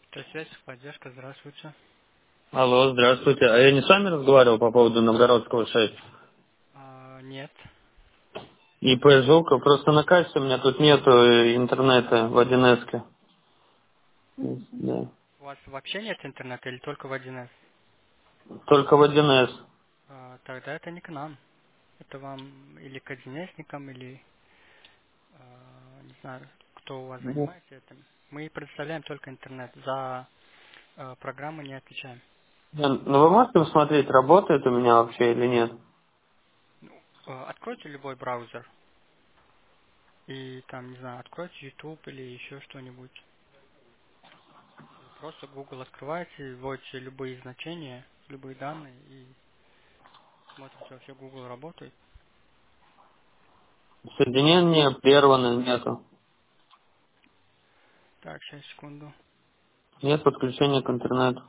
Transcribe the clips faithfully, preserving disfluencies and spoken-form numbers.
То есть связь, поддержка, здравствуйте. Алло, здравствуйте. А я не с вами разговаривал по поводу Новгородского шесть? А, нет. И П Жилка, просто на кассе у меня тут нету э, интернета в один эс. Да. У вас вообще нет интернета или только в один эс? Только в один эс. А, тогда это не к нам. Это вам или к одинэсникам, или а, не знаю, кто у вас Ну, занимается этим. Мы предоставляем только интернет. За а, программы не отвечаем. Ян, ну вы можете посмотреть, работает у меня вообще или нет? Ну, а, откройте любой браузер и там, не знаю, откройте YouTube или еще что-нибудь. Или просто Google открываете, вводите любые значения, любые данные и смотрите, вообще Google работает. Соединение прервано, нету. Так, сейчас, секунду. Нет подключения к интернету.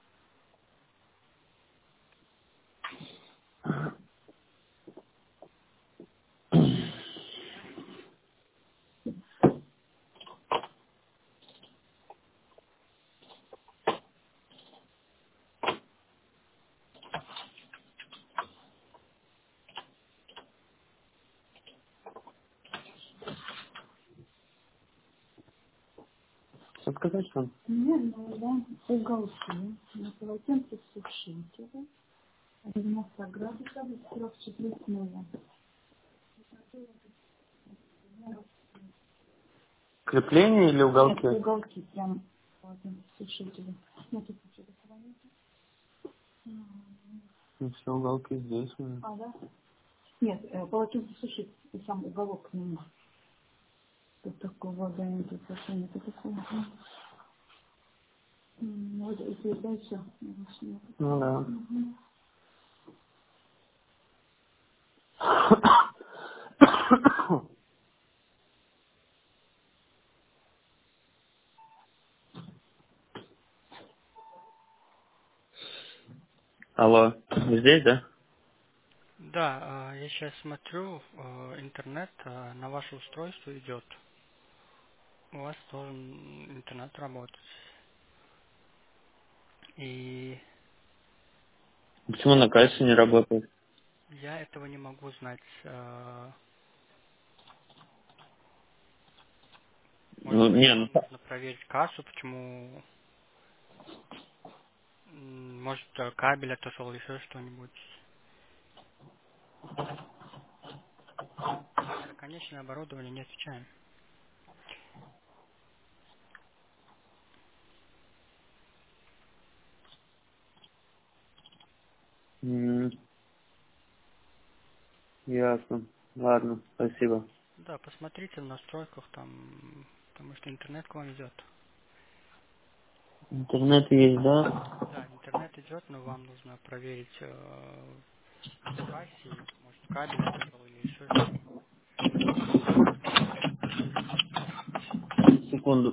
Отказать что? Нет, ну, да, уголки на полотенце сушителя, девяносто градусов, трех четвертного. Крепление или Нет, уголки? уголки прям полотенце сушителя. Нет, тут ничего такого нет. Ну, все уголки здесь. наверное. А, да? Нет, э, полотенце сушитель, и сам уголок к нему. Тут такого, да, нет, тут вообще нет такого. М, Вот, и да, и все. Больше нет. Ну да. Мгм. Алло, вы здесь, да? Да, а, я сейчас смотрю, а, интернет а, на ваше устройство идет. У вас должен интернет работать. И Почему на кассе не работает? я этого не могу знать. А, Может Ну, быть, не, ну, вам нужно проверить кассу, почему, м, может, э, кабель отошел, еще что-нибудь. За конечное оборудование не отвечаем. м, ясно. Ладно, спасибо. Да, посмотрите в настройках там, потому что интернет к вам идет. Интернет есть, да? Да, интернет идет, но вам нужно проверить э, в кассе, может кабель отошел или еще что. Секунду.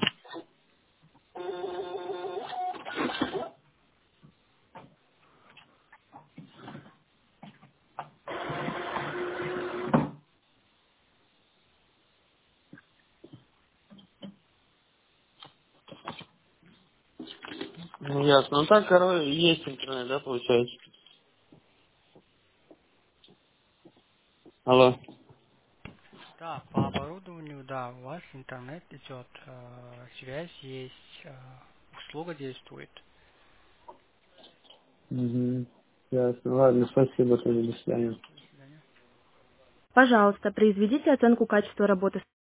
Ну, ясно. Ну так, короче, есть интернет, да, получается? Алло. Да, по оборудованию, да, у вас интернет идет, э, связь есть, э, услуга действует. Угу. Ясно. Ладно, спасибо, тоже до свидания. До свидания. Пожалуйста, произведите оценку качества работы